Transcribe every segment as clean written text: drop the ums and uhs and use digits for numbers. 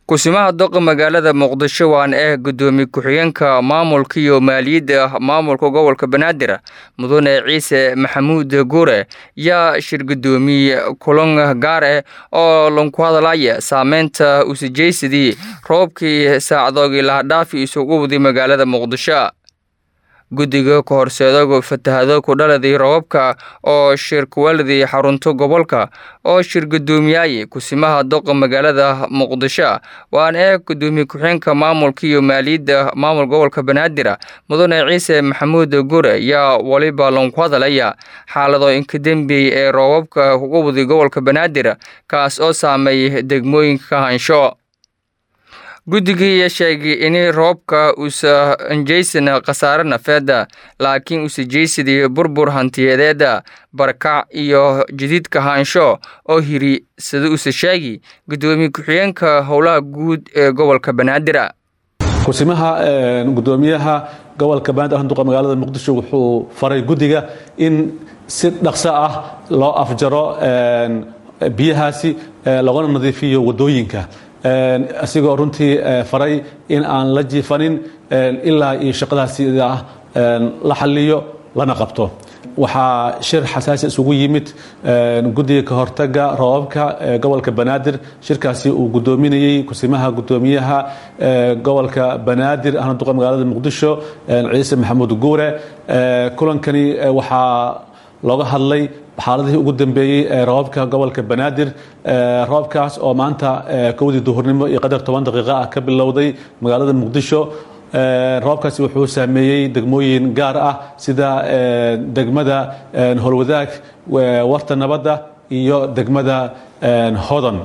Kusimaha Doqa magaalada Muqdisho waan gudoomiye ku-xigeenka maamulka iyo maaliyadda maamulka gobolka Banaadir Mudane Ciise Maxamuud Guure yaa shir gudoomiye kulan gaar ah oo lanku hadalaya saameynta u sijaysidii roobkii saacadoodii la dhaafi isugu waday magaalada Muqdisho guddiga ka horseedaga fatahado ku dhaladay roobka oo shirku walidi xarunta gobolka oo shir gudoomiyay kusimaha Doqa magaalada Muqdisho waan gudoomiye ku-xigeenka maamulka iyo maaliyadda maamulka gobolka Banaadir Mudane Ciise Maxamuud Guure yaa waliba lanku hadalaya xaalado in ka dambeeyay ee roobka ugu waday gobolka Banaadir kaas oo saameeyay degmooyinka Haansho guddiga sheegay in roobka uu anjeysan khasaare nafeed laakiin uu sijaysidii burbur hantiyadeed barakac iyo jididka Haansho oo hiri sida uu sheegay gudoomiye ku-xigeenka howlaha guud ee gobolka Banaadir kusimaha gudoomiyaha gobolka Banaadir Doqa magaalada Muqdisho wuxuu faray guddiga in si dhaqso ah loo afjaro biyahaasi laguna nadiifiyo wadooyinka asigoo runtii faray in aan la jiifanin ilaa iyo shaqadaasi la xalliyo lana qabto waxaa shir xasaasi isugu yimid guddiga ka hortaga roobabka gobolka Banaadir shirkaasi uu gudoominayay kusimaha gudoomiyaha gobolka Banaadir Doqa magaalada Muqdisho Ciise Maxamuud Guure kulankani waxaa looga hadlay xaaladii ugu dambeeyay ee roobka gobolka Banaadir roobkaas oo maanta kowdii duhurnimo iyo qadar 10 daqiiqo ah ka bilowday magaalada Muqdisho roobkaasi wuxuu saameeyay degmooyin gaar ah sida degmada Howlwadaag warta nabadda iyo degmada Hodan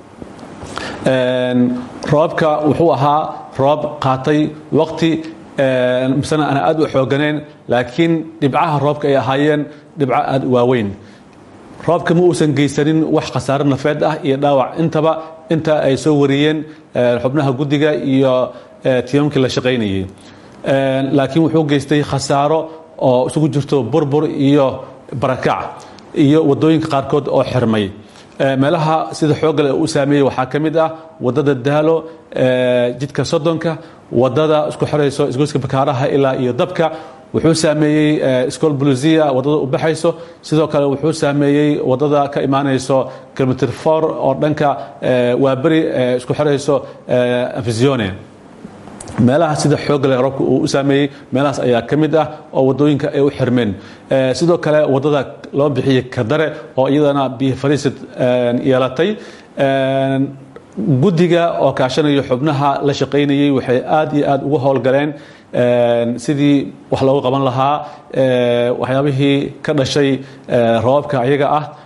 roobka wuxuu ahaa roob qaatay waqti misana ana aad u xooganeen laakiin dhibcaha roobka ay ahaayeen dhibco aad u waaweyn roobka ma uusan geysanin wax khasaare nafeed ah iyo dhaawac inta ay soo wariyeen xubnaha guddiga iyo tiimkii la shaqaynayay laakiin wuxuu geystay khasaaro oo isugu jirto burbur iyo barakac iyo wadooyinka qaarkood oo xirmay meelaha sida xoog leh uu saameeyay waxaa ka mid ah wadada Daalo jidka Sodonka wadada isku xirayso isgoyska Bakaaraha ilaa iyo Dabka wuxuu saameeyay iskool Buluusiya wadada u baxayso sidoo kale wuxuu saameeyay wadada ka imaanayso kilometer 4 oo dhanka Waabari isku xirayso Afisione meelaha sida xoog leh roobku uu saameeyay meelahaas ayaa ka mid ah oo wadooyinka ay u xirmeen sidoo kale wadada loo bixiyay Kadare oo iyadana biyo fariisid yeelatay guddiga oo kaashanayo xubnaha la shaqaynayay waxay aad iyo aad ugu howlgaleen sidii wax loogu qaban lahaa waxyaabihii ka dhashay roobka ayaga ah